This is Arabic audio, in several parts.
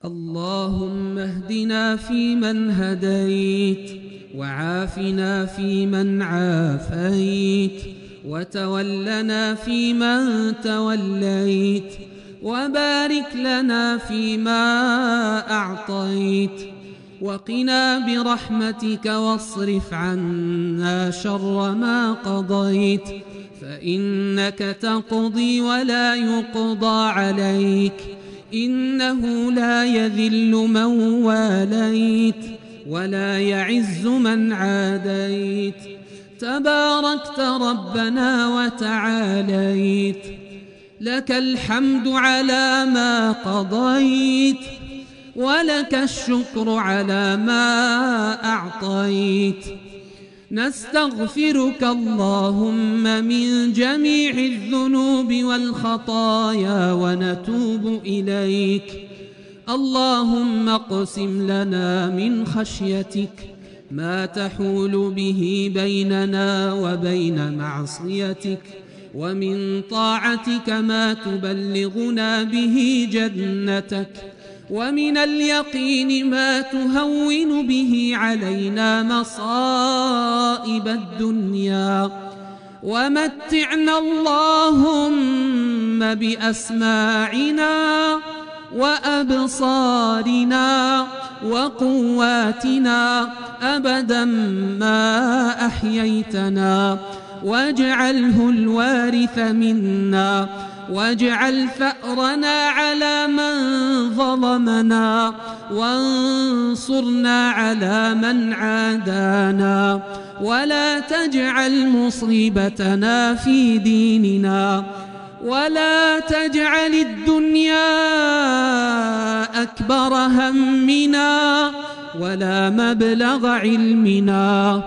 اللهم اهدنا فيمن هديت، وعافنا فيمن عافيت، وتولنا فيمن توليت، وبارك لنا فيما أعطيت، وقنا برحمتك واصرف عنا شر ما قضيت، فإنك تقضي ولا يقضى عليك، إنه لا يذل من واليت ولا يعز من عاديت، تباركت ربنا وتعاليت، لك الحمد على ما قضيت، ولك الشكر على ما أعطيت. نستغفرك اللهم من جميع الذنوب والخطايا ونتوب إليك. اللهم اقسم لنا من خشيتك ما تحول به بيننا وبين معصيتك، ومن طاعتك ما تبلغنا به جنتك، ومن اليقين ما تهون به علينا مصائب الدنيا، ومتعنا اللهم بأسماعنا وأبصارنا وقواتنا أبدا ما أحييتنا، واجعله الوارث منا، واجعل ثأرنا على من ظلمنا، وانصرنا على من عادانا، ولا تجعل مصيبتنا في ديننا، ولا تجعل الدنيا أكبر همنا، ولا مبلغ علمنا،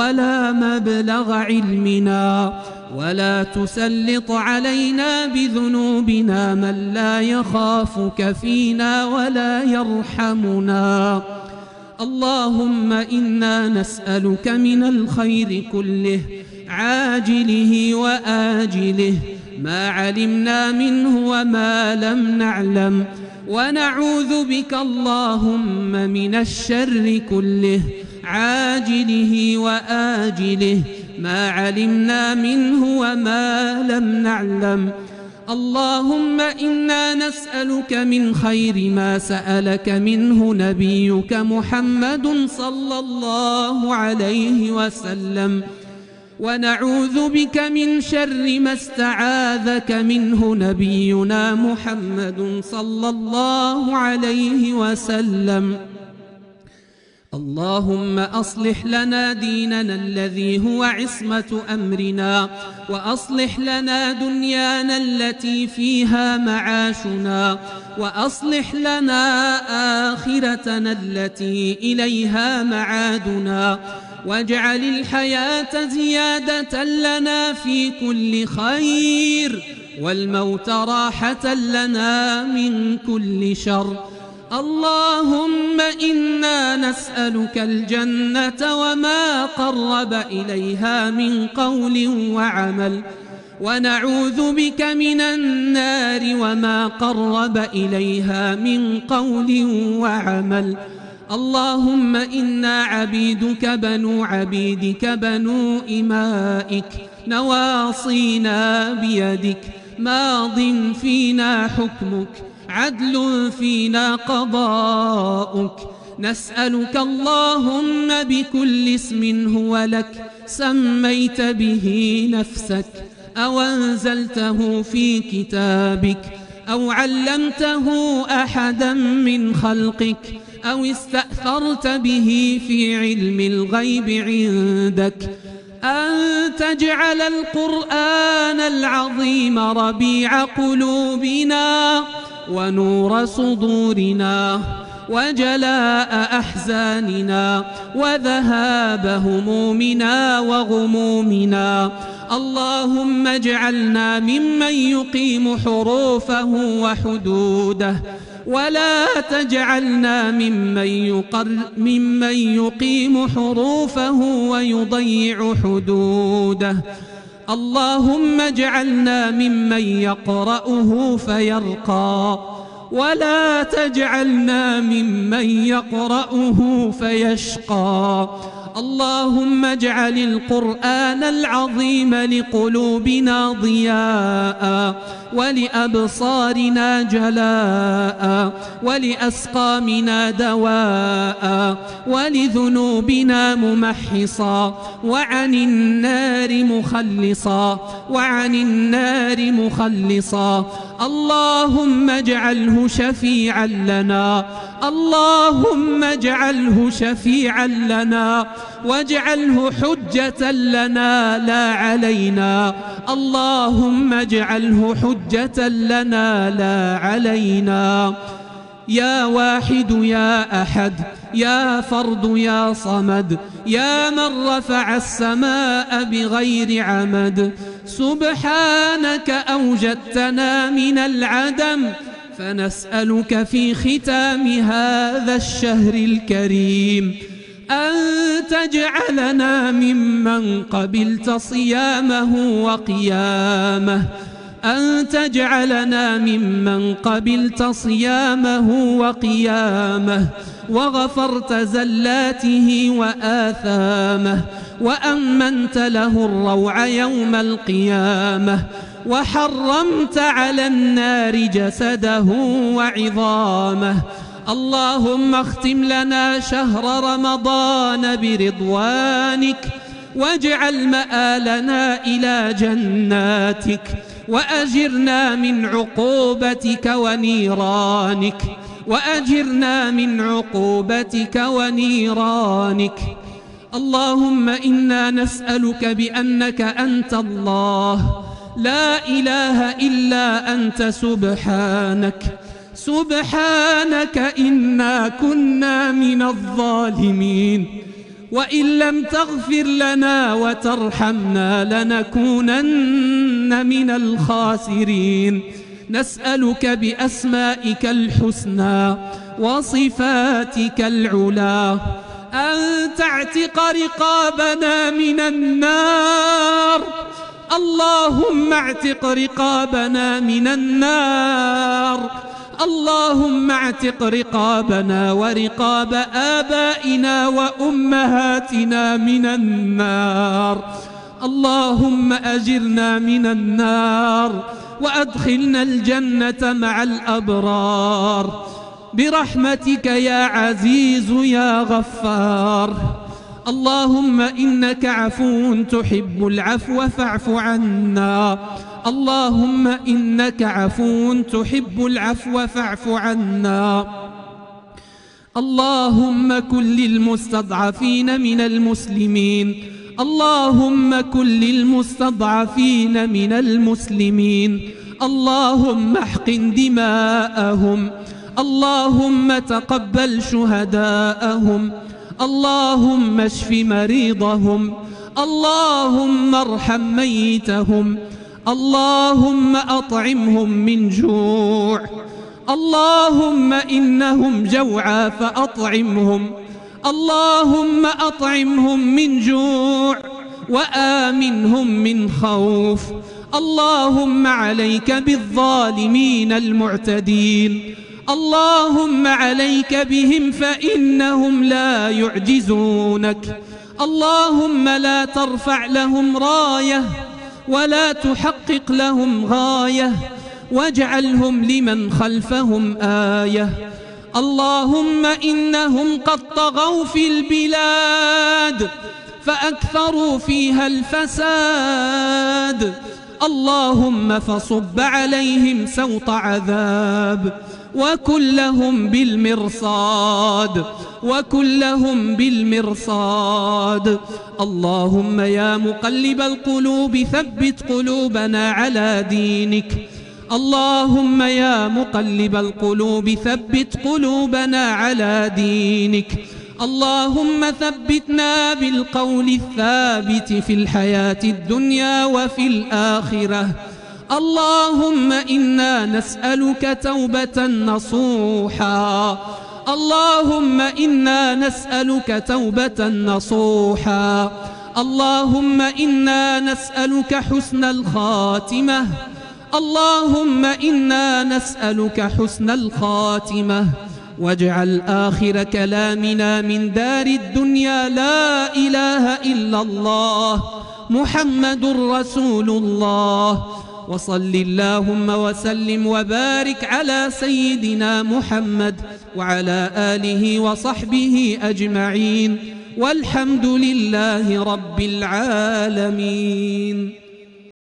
ولا تسلط علينا بذنوبنا من لا يخافك فينا ولا يرحمنا. اللهم إنا نسألك من الخير كله عاجله وآجله، ما علمنا منه وما لم نعلم، ونعوذ بك اللهم من الشر كله عاجله وآجله، ما علمنا منه وما لم نعلم. اللهم إنا نسألك من خير ما سألك منه نبيك محمد صلى الله عليه وسلم، ونعوذ بك من شر ما استعاذك منه نبينا محمد صلى الله عليه وسلم. اللهم أصلح لنا ديننا الذي هو عصمة أمرنا، وأصلح لنا دنيانا التي فيها معاشنا، وأصلح لنا آخرتنا التي إليها معادنا، واجعل الحياة زيادة لنا في كل خير، والموت راحة لنا من كل شر. اللهم إنا نسألك الجنة وما قرب إليها من قول وعمل، ونعوذ بك من النار وما قرب إليها من قول وعمل. اللهم إنا عبيدك بنو عبيدك بنو إمائك، نواصينا بيدك، ماض فينا حكمك، عدل فينا قضاؤك. نسألك اللهم بكل اسم هو لك سميت به نفسك، أو أنزلته في كتابك، أو علمته أحدا من خلقك، أو استأثرت به في علم الغيب عندك، أن تجعل القرآن العظيم ربيع قلوبنا ونور صدورنا، وجلاء أحزاننا، وذهاب همومنا وغمومنا. اللهم اجعلنا ممن يقيم حروفه وحدوده، ولا تجعلنا ممن يقيم حروفه ويضيع حدوده. اللهم اجعلنا ممن يقرأه فيرقى، ولا تجعلنا ممن يقرأه فيشقى. اللهم اجعل القرآن العظيم لقلوبنا ضياء، ولأبصارنا جلاء، ولأسقامنا دواء، ولذنوبنا ممحصا، وعن النار مخلصا، وعن النار مخلصا. اللهم اجعله شفيعا لنا، اللهم اجعله شفيعا لنا، واجعله حجة لنا لا علينا. اللهم اجعله حجة لنا لا علينا. يا واحد يا أحد، يا فرد يا صمد، يا من رفع السماء بغير عمد، سبحانك أوجدتنا من العدم، فنسألك في ختام هذا الشهر الكريم أن تجعلنا ممن قبلت صيامه وقيامه، أن تجعلنا ممن قبلت صيامه وقيامه، وغفرت زلاته وآثامه، وأمنت له الروع يوم القيامة، وحرمت على النار جسده وعظامه. اللهم اختم لنا شهر رمضان برضوانك، واجعل مآلنا إلى جناتك، وأجرنا من عقوبتك ونيرانك، وأجرنا من عقوبتك ونيرانك. اللهم إنا نسألك بأنك أنت الله لا إله إلا أنت، سبحانك سبحانك إنا كنا من الظالمين، وإن لم تغفر لنا وترحمنا لنكونن من الخاسرين. نسألك بأسمائك الحسنى وصفاتك العلى أن تعتق رقابنا من النار. اللهم اعتق رقابنا من النار، اللهم اعتق رقابنا ورقاب آبائنا وأمهاتنا من النار. اللهم أجرنا من النار وأدخلنا الجنة مع الأبرار برحمتك يا عزيز يا غفار. اللهم إنك عفو تحب العفو فاعف عنا. اللهم إنك عفو تحب العفو فاعف عنا. اللهم كن للمستضعفين من المسلمين، اللهم كن للمستضعفين من المسلمين. اللهم احقن دماءهم، اللهم تقبل شهداءهم، اللهم اشف مريضهم، اللهم ارحم ميتهم، اللهم أطعمهم من جوع. اللهم إنهم جوعى فأطعمهم، اللهم أطعمهم من جوع وآمنهم من خوف. اللهم عليك بالظالمين المعتدين، اللهم عليك بهم فإنهم لا يعجزونك. اللهم لا ترفع لهم راية ولا تحقق لهم غاية، واجعلهم لمن خلفهم آية. اللهم إنهم قد طغوا في البلاد فأكثروا فيها الفساد. اللهم فصب عليهم سوط عذاب، وكن لهم بالمرصاد، وكن لهم بالمرصاد. اللهم يا مقلب القلوب ثبت قلوبنا على دينك. اللهم يا مقلب القلوب ثبت قلوبنا على دينك. اللهم ثبتنا بالقول الثابت في الحياة الدنيا وفي الآخرة. اللهم إنا نسألك توبة نصوحا، اللهم إنا نسألك توبة نصوحا. اللهم إنا نسألك حسن الخاتمة. اللهم إنا نسألك حسن الخاتمة، واجعل آخر كلامنا من دار الدنيا لا إله إلا الله محمد رسول الله. وصل اللهم وسلم وبارك على سيدنا محمد وعلى آله وصحبه أجمعين، والحمد لله رب العالمين.